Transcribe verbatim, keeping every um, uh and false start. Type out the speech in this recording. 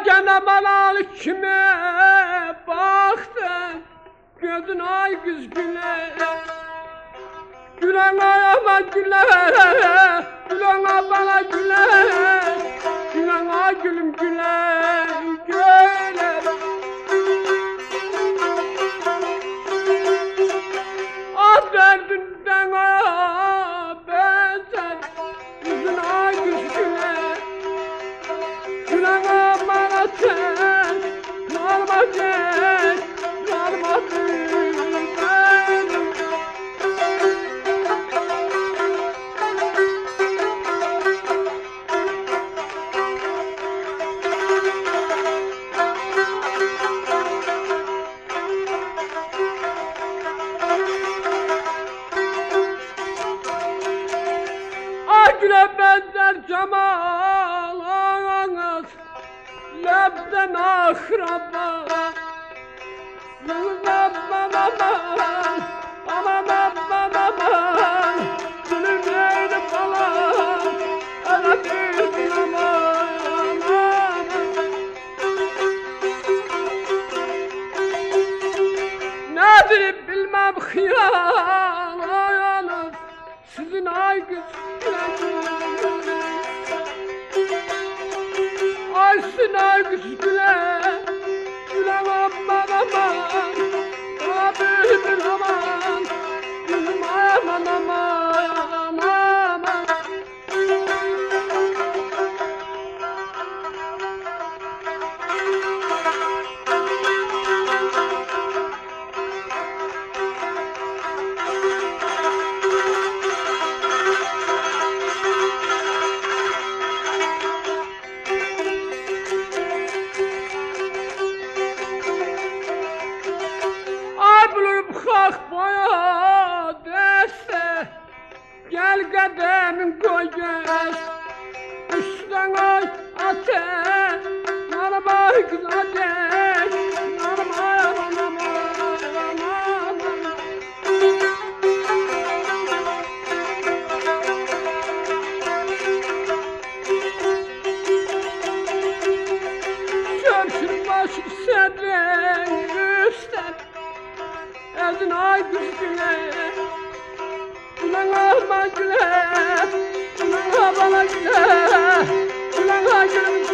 gene bana kime baktın, gözün ay kız güle. Gülen ayama güle, gülen bana güle, gülen ay gülüm güle, güle. Ah derdinden aya benzer, yüzün ay kız güle. Gülen bana sen, narma gel, narma gel. Güle benzer cemalınız, lebden akraba. Aman aman aman aman aman, gülüm neydi falan, ana bir aman aman. Nedir bilmem hıyalanız, sizin ay kız. Aysın ay kız güle, güle aman aman, bana bülbül aman, gülüm aman aman aman. Kalk boya deste, gel kademin koy gel. Üstten ay ateş, narım ay kız ateş, narım ay aman aman aman. Şömşür başı sedren üstten, ezin ay kız güle, gülen aman güle, gülen bana güle, gülen ay gülüm